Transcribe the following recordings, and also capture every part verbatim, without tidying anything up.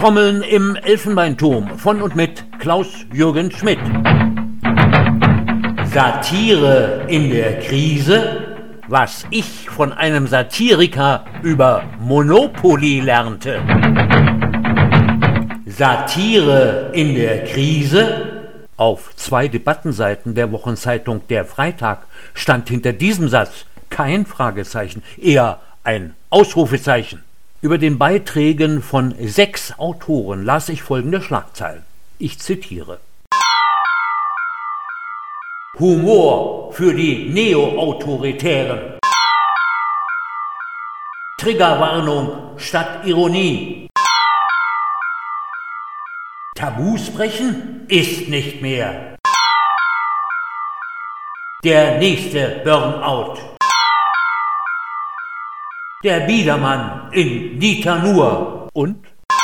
Trommeln im Elfenbeinturm von und mit Klaus-Jürgen Schmidt. Satire in der Krise, was ich von einem Satiriker über Monopoly lernte. Satire in der Krise. Auf zwei Debattenseiten der Wochenzeitung Der Freitag stand hinter diesem Satz kein Fragezeichen, eher ein Ausrufezeichen. Über den Beiträgen von sechs Autoren las ich folgende Schlagzeilen. Ich zitiere. Humor für die Neo-Autoritären. Triggerwarnung statt Ironie. Tabus brechen ist nicht mehr. Der nächste Burnout. Der Biedermann in Dieter Nuhr und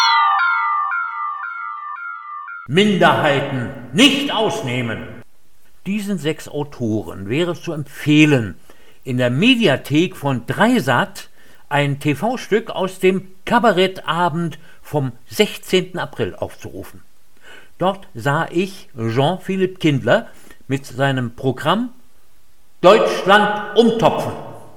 Minderheiten nicht ausnehmen. Diesen sechs Autoren wäre es zu empfehlen, in der Mediathek von Dreisat ein T V-Stück aus dem Kabarettabend vom sechzehnten April aufzurufen. Dort sah ich Jean-Philippe Kindler mit seinem Programm Deutschland umtopfen.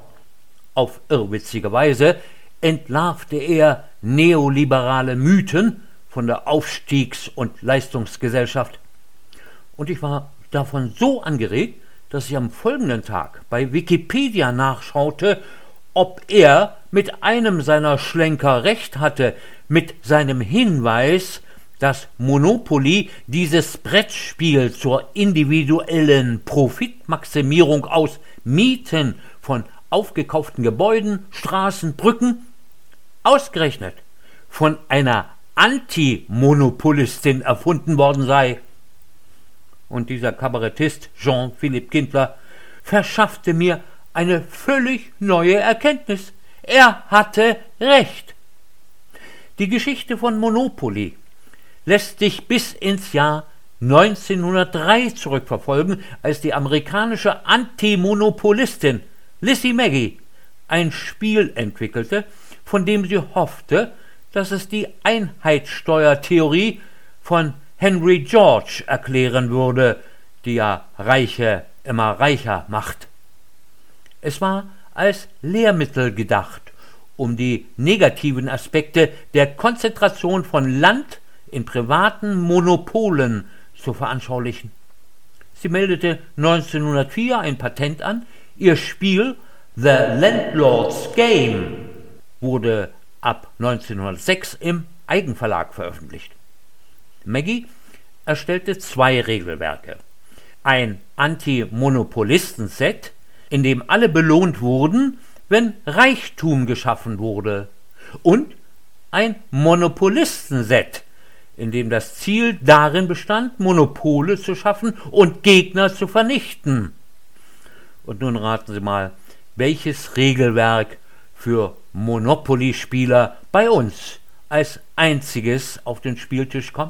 Auf irrwitzige Weise entlarvte er neoliberale Mythen von der Aufstiegs- und Leistungsgesellschaft. Und ich war davon so angeregt, dass ich am folgenden Tag bei Wikipedia nachschaute, ob er mit einem seiner Schlenker recht hatte, mit seinem Hinweis, dass Monopoly dieses Brettspiel zur individuellen Profitmaximierung aus Mieten von aufgekauften Gebäuden, Straßen, Brücken ausgerechnet von einer Antimonopolistin erfunden worden sei. Und dieser Kabarettist Jean-Philippe Kindler verschaffte mir eine völlig neue Erkenntnis. Er hatte recht. Die Geschichte von Monopoly lässt sich bis ins Jahr neunzehnhundertdrei zurückverfolgen, als die amerikanische Antimonopolistin Lizzie Magie ein Spiel entwickelte, von dem sie hoffte, dass es die Einheitssteuertheorie von Henry George erklären würde, die ja Reiche immer reicher macht. Es war als Lehrmittel gedacht, um die negativen Aspekte der Konzentration von Land in privaten Monopolen zu veranschaulichen. Sie meldete neunzehnhundertvier ein Patent an. Ihr Spiel The Landlord's Game wurde ab neunzehnhundertsechs im Eigenverlag veröffentlicht. Magie erstellte zwei Regelwerke. Ein Anti-Monopolisten-Set, in dem alle belohnt wurden, wenn Reichtum geschaffen wurde, und ein Monopolisten-Set, in dem das Ziel darin bestand, Monopole zu schaffen und Gegner zu vernichten. Und nun raten Sie mal, welches Regelwerk für Monopoly-Spieler bei uns als einziges auf den Spieltisch kommt?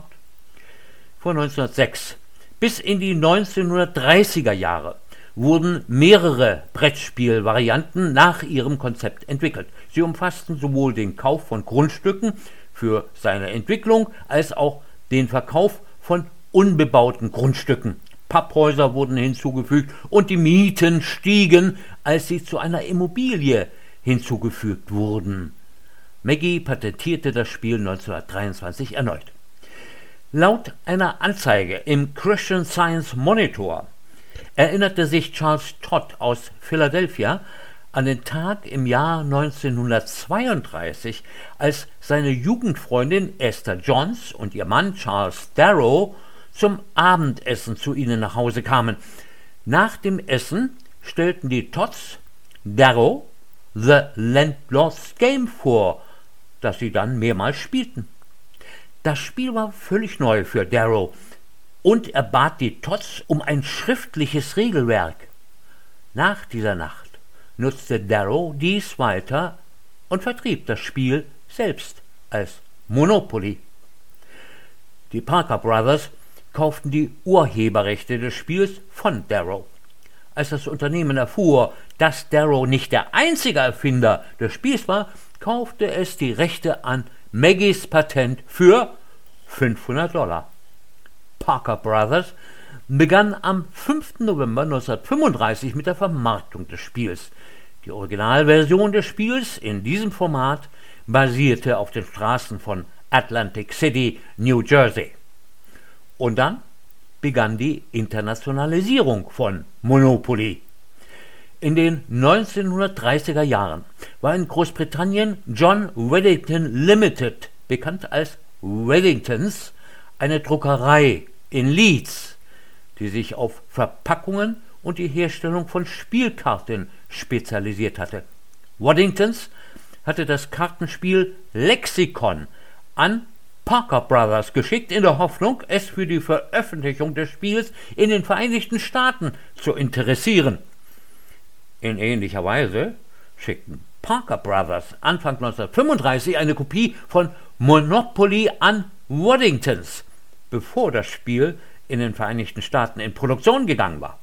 Von neunzehnhundertsechs bis in die neunzehnhundertdreißiger Jahre wurden mehrere Brettspielvarianten nach ihrem Konzept entwickelt. Sie umfassten sowohl den Kauf von Grundstücken für seine Entwicklung als auch den Verkauf von unbebauten Grundstücken. Papphäuser wurden hinzugefügt und die Mieten stiegen, als sie zu einer Immobilie hinzugefügt wurden. Magie patentierte das Spiel neunzehnhundertdreiundzwanzig erneut. Laut einer Anzeige im Christian Science Monitor erinnerte sich Charles Todd aus Philadelphia an den Tag im Jahr neunzehnhundertzweiunddreißig, als seine Jugendfreundin Esther Johns und ihr Mann Charles Darrow zum Abendessen zu ihnen nach Hause kamen. Nach dem Essen stellten die Todds Darrow The Landlord's Game vor, das sie dann mehrmals spielten. Das Spiel war völlig neu für Darrow und er bat die Todds um ein schriftliches Regelwerk. Nach dieser Nacht nutzte Darrow dies weiter und vertrieb das Spiel selbst als Monopoly. Die Parker Brothers kauften die Urheberrechte des Spiels von Darrow. Als das Unternehmen erfuhr, dass Darrow nicht der einzige Erfinder des Spiels war, kaufte es die Rechte an Maggies Patent für fünfhundert Dollar. Parker Brothers begann am fünften November neunzehnhundertfünfunddreißig mit der Vermarktung des Spiels. Die Originalversion des Spiels in diesem Format basierte auf den Straßen von Atlantic City, New Jersey. Und dann begann die Internationalisierung von Monopoly. In den neunzehnhundertdreißiger Jahren war in Großbritannien John Waddington Limited, bekannt als Waddingtons, eine Druckerei in Leeds, die sich auf Verpackungen und die Herstellung von Spielkarten spezialisiert hatte. Waddingtons hatte das Kartenspiel Lexicon an Parker Brothers geschickt, in der Hoffnung, es für die Veröffentlichung des Spiels in den Vereinigten Staaten zu interessieren. In ähnlicher Weise schickten Parker Brothers Anfang neunzehnhundertfünfunddreißig eine Kopie von Monopoly an Waddingtons, bevor das Spiel in den Vereinigten Staaten in Produktion gegangen war.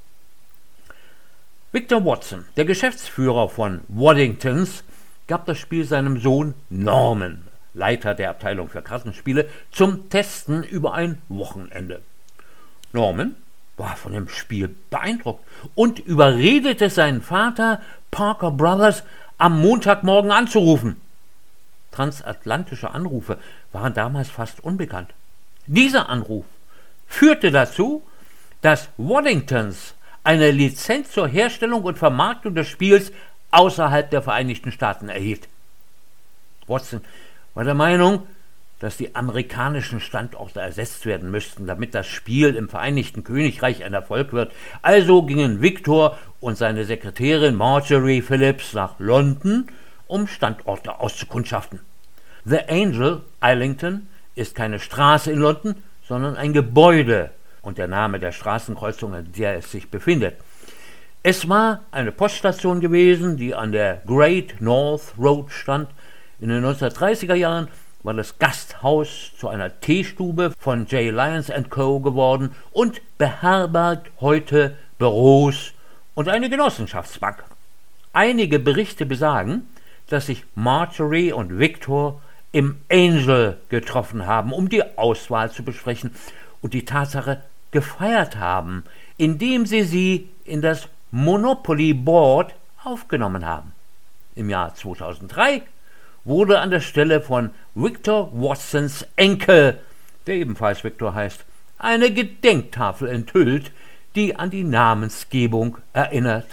Victor Watson, der Geschäftsführer von Waddingtons, gab das Spiel seinem Sohn Norman, Leiter der Abteilung für Kartenspiele, zum Testen über ein Wochenende. Norman war von dem Spiel beeindruckt und überredete seinen Vater, Parker Brothers, am Montagmorgen anzurufen. Transatlantische Anrufe waren damals fast unbekannt. Dieser Anruf führte dazu, dass Waddingtons eine Lizenz zur Herstellung und Vermarktung des Spiels außerhalb der Vereinigten Staaten erhielt. Watson war der Meinung, dass die amerikanischen Standorte ersetzt werden müssten, damit das Spiel im Vereinigten Königreich ein Erfolg wird. Also gingen Victor und seine Sekretärin Marjorie Phillips nach London, um Standorte auszukundschaften. The Angel, Islington, ist keine Straße in London, sondern ein Gebäude und der Name der Straßenkreuzung, an der es sich befindet. Es war eine Poststation gewesen, die an der Great North Road stand. In den neunzehnhundertdreißiger Jahren war das Gasthaus zu einer Teestube von J. Lyons and Co. geworden und beherbergt heute Büros und eine Genossenschaftsbank. Einige Berichte besagen, dass sich Marjorie und Victor im Angel getroffen haben, um die Auswahl zu besprechen und die Tatsache gefeiert haben, indem sie sie in das Monopoly Board aufgenommen haben. Im Jahr zweitausenddrei wurde an der Stelle von Victor Watsons Enkel, der ebenfalls Victor heißt, eine Gedenktafel enthüllt, die an die Namensgebung erinnert.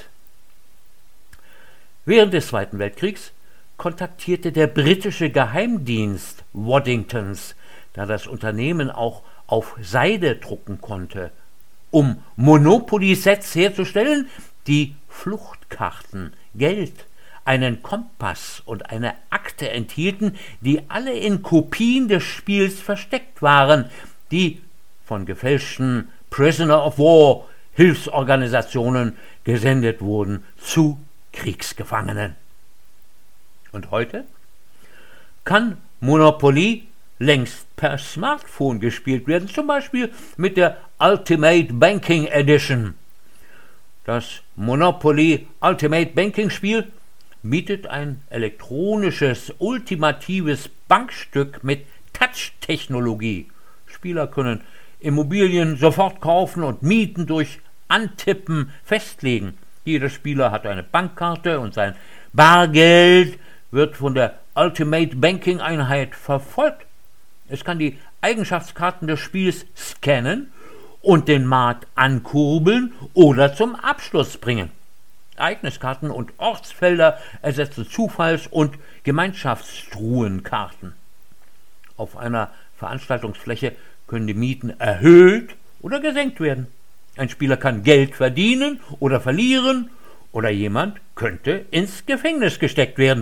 Während des Zweiten Weltkriegs kontaktierte der britische Geheimdienst Waddingtons, da das Unternehmen auch auf Seide drucken konnte, um Monopoly-Sets herzustellen, die Fluchtkarten, Geld, einen Kompass und eine Akte enthielten, die alle in Kopien des Spiels versteckt waren, die von gefälschten Prisoner of War Hilfsorganisationen gesendet wurden zu Kriegsgefangenen. Und heute kann Monopoly längst per Smartphone gespielt werden, zum Beispiel mit der Ultimate Banking Edition. Das Monopoly Ultimate Banking Spiel bietet ein elektronisches, ultimatives Bankstück mit Touch-Technologie. Spieler können Immobilien sofort kaufen und Mieten durch Antippen festlegen. Jeder Spieler hat eine Bankkarte und sein Bargeld wird von der Ultimate Banking Einheit verfolgt. Es kann die Eigenschaftskarten des Spiels scannen und den Markt ankurbeln oder zum Abschluss bringen. Ereigniskarten und Ortsfelder ersetzen Zufalls- und Gemeinschaftstruhenkarten. Auf einer Veranstaltungsfläche können die Mieten erhöht oder gesenkt werden. Ein Spieler kann Geld verdienen oder verlieren oder jemand könnte ins Gefängnis gesteckt werden.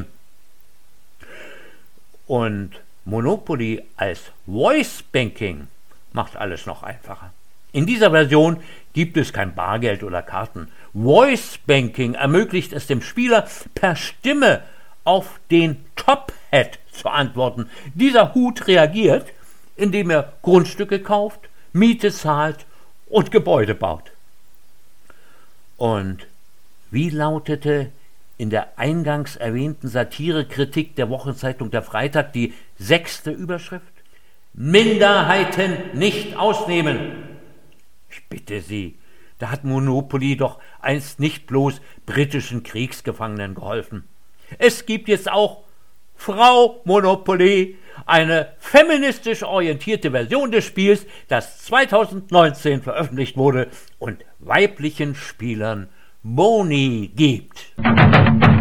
Und Monopoly als Voice Banking macht alles noch einfacher. In dieser Version gibt es kein Bargeld oder Karten. Voice Banking ermöglicht es dem Spieler, per Stimme auf den Top Hat zu antworten. Dieser Hut reagiert, indem er Grundstücke kauft, Miete zahlt und Gebäude baut. Und wie lautete in der eingangs erwähnten Satirekritik der Wochenzeitung Der Freitag die sechste Überschrift: Minderheiten nicht ausnehmen. Ich bitte Sie, da hat Monopoly doch einst nicht bloß britischen Kriegsgefangenen geholfen. Es gibt jetzt auch Frau Monopoly, eine feministisch orientierte Version des Spiels, das zweitausendneunzehn veröffentlicht wurde und weiblichen Spielern Boni gibt.